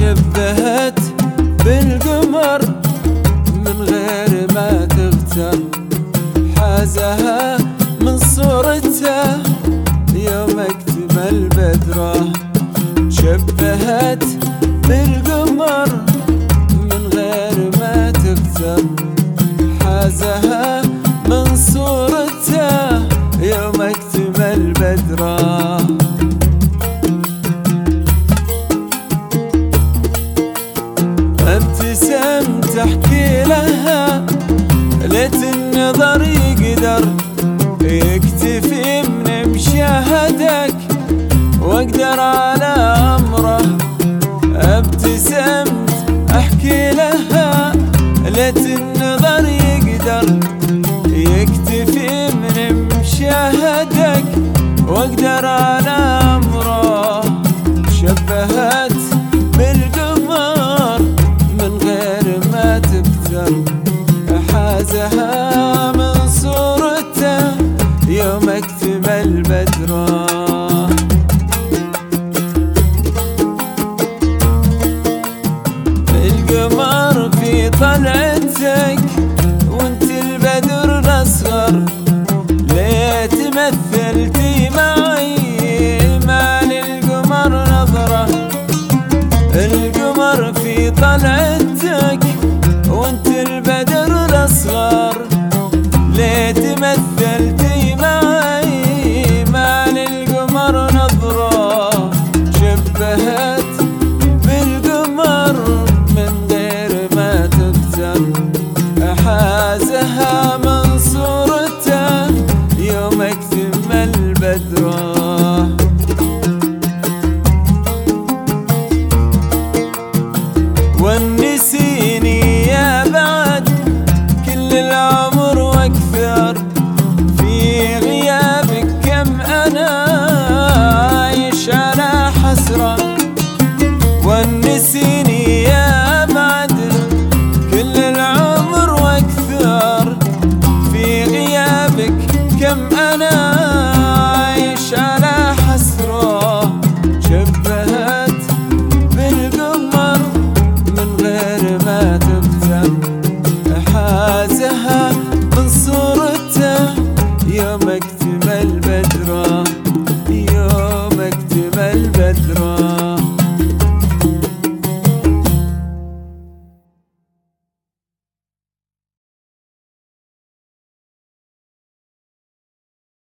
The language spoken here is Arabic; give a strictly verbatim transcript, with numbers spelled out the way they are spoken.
شبهت بالقمر من غير ما تغتر، حازها من صورته يوم اكتمل بدره. شبهت بالقمر من غير ما تغتر، حازها من صورته يوم اكتمل بدره. ابتسمت احكي لها ليت النظر يقدر يكتفي من مشاهدك واقدر على امره. ابتسمت احكي لها ليت النظر يقدر يكتفي من مشاهدك واقدر على امره. شبهت بالقمر من غير ما تبتر، حازها من صورته يوم اكتمل بدره. القمر في طلعتك وانت البدر الاصغر، ليت مثلتي معي ما للقمر نظره. القمر في طلعتك وانت البدر الاصغر، ليت مثلتي معي ما للقمر نظره. شبهت بالقمر من غير ما تبتر، حازها من صورته يوم اكتمل بدره. ونسيني يا بعد كل العمر واكثر، في غيابك كم انا عايش على حسرة. ونسيني يا بعد كل العمر واكثر، في غيابك كم انا عايش على حسرة. شبهت بالقمر من غير ما تبتر، حازها من صورته يوم اكتمل بدره. يوم اكتمل بدره.